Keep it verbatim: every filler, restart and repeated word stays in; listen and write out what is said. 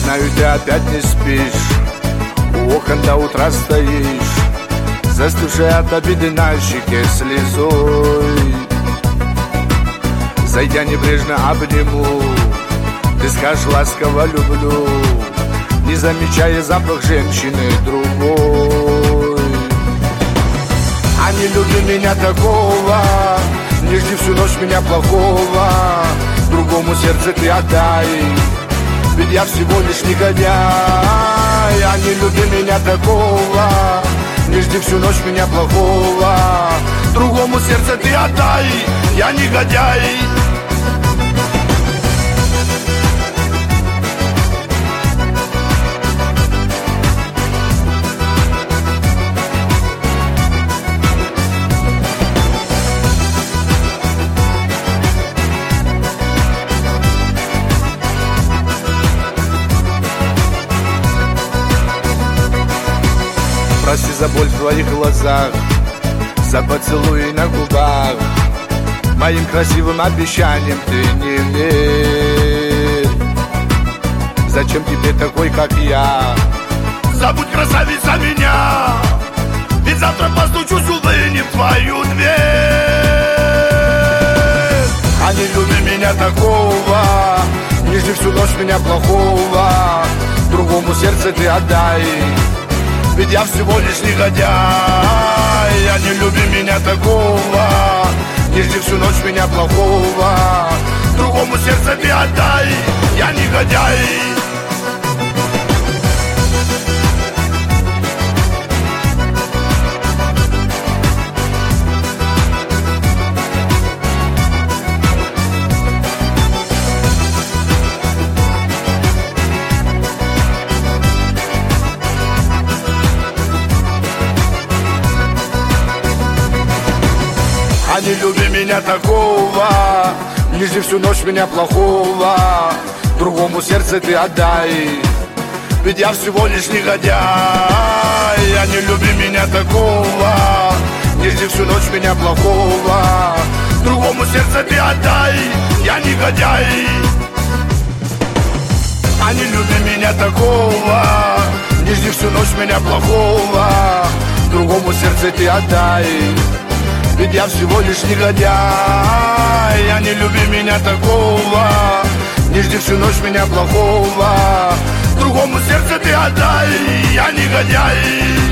знаю, ты опять не спишь, у окон до утра стоишь, застывшая от обиды на щеке слезой. Зайдя небрежно обниму, ты скажешь ласково люблю, не замечая запах женщины другой. А не люби меня такого, не жди всю ночь меня плохого, другому сердце ты отдай, ведь я всего лишь негодяй. А не люби меня такого, не жди всю ночь меня плохого, другому сердце ты отдай, я негодяй. Прости за боль в твоих глазах, за поцелуи на губах, моим красивым обещаниям ты не верь. Зачем тебе такой, как я? Забудь, красавица, меня, ведь завтра постучусь, увы, не в твою дверь. А не люби меня такого, не жди всю ночь меня плохого, другому сердце ты отдай, ведь я всего лишь негодяй. А не люби меня такого, не жди всю ночь меня плохого, другому сердце ты отдай, я негодяй. А не люби меня такого, не жди всю ночь меня плохого, другому сердце ты отдай, ведь я всего лишь негодяй. А не люби меня такого, не жди всю ночь меня плохого, другому сердце ты отдай, я негодяй. А не люби меня такого, не жди всю ночь меня плохого, другому сердце ты отдай, ведь я всего лишь негодяй. А не люби меня такого, не жди всю ночь меня плохого, другому сердце ты отдай, я негодяй.